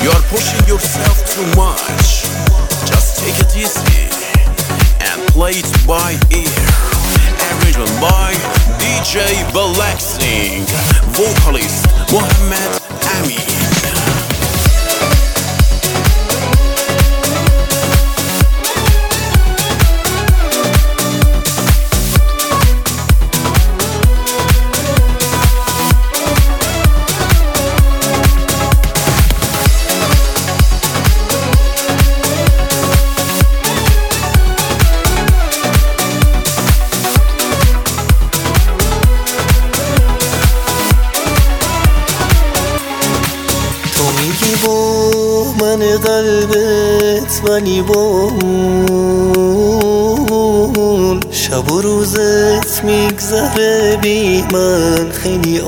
You're pushing yourself too much. Just take it easy and play it by ear. Arranged by DJ Blacksing, vocalist Mohammed Amin. من قلبت ولی با اون شب و روزت میگذره بی من خیلی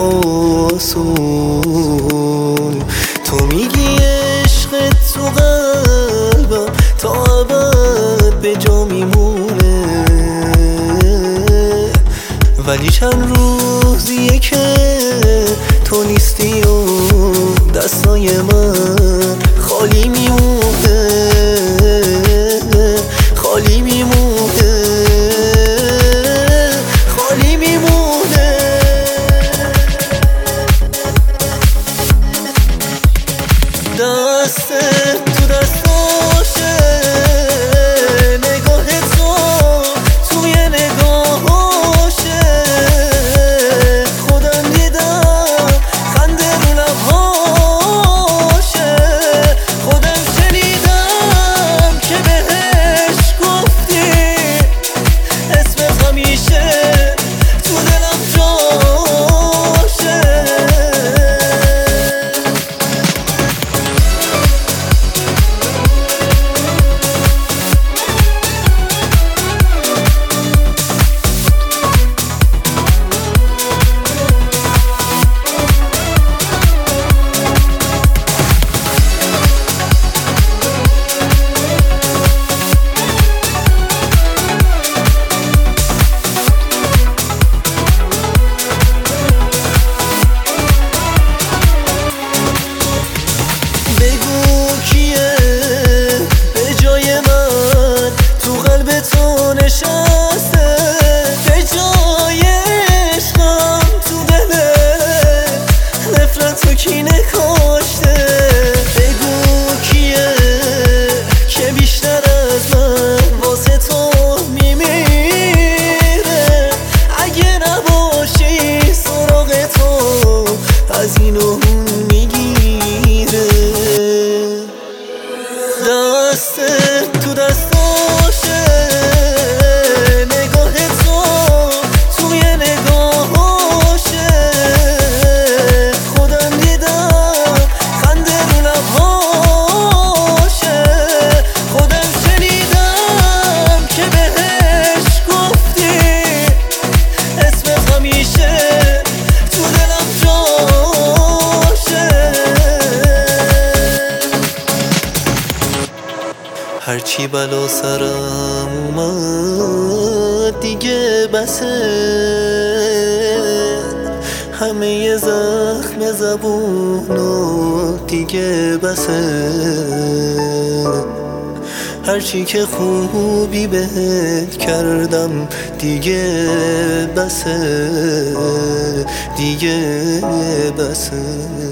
آسون. تو میگی عشقت تو قلبم تا ابد به جا میمونه، ولی چند روزیه که تو نیستی و دستای من خالی میمونه، خالی میمونه، خالی میمونه. دستت تو دستاشه، نگاه تو توی نگاهاشه، خودم دیدم خنده رو لبهاشه، خودم شنیدم که بهش گفتی اسمت همیشه تو دلم جاشه. تو نشسته به جای عشقم تو دلت نفرت و کینه کاشته. بگو کیه که بیشتر از من واسه تو میمیره، اگه نباشی سراغ تو از این و اون میگیره. دستت تو دستاشه، نگاه تو توی نگاهاشه، خودم دیدم خنده رو لبهاشه، خودم شنیدم که بهش گفتی اسمت همیشه تو دلم جاشه. هرچی بلا سرم اومد دیگه بسه، همه زخم زبونو دیگه بسه، هرچی که خوبی بهت کردم دیگه بسه، دیگه بسه.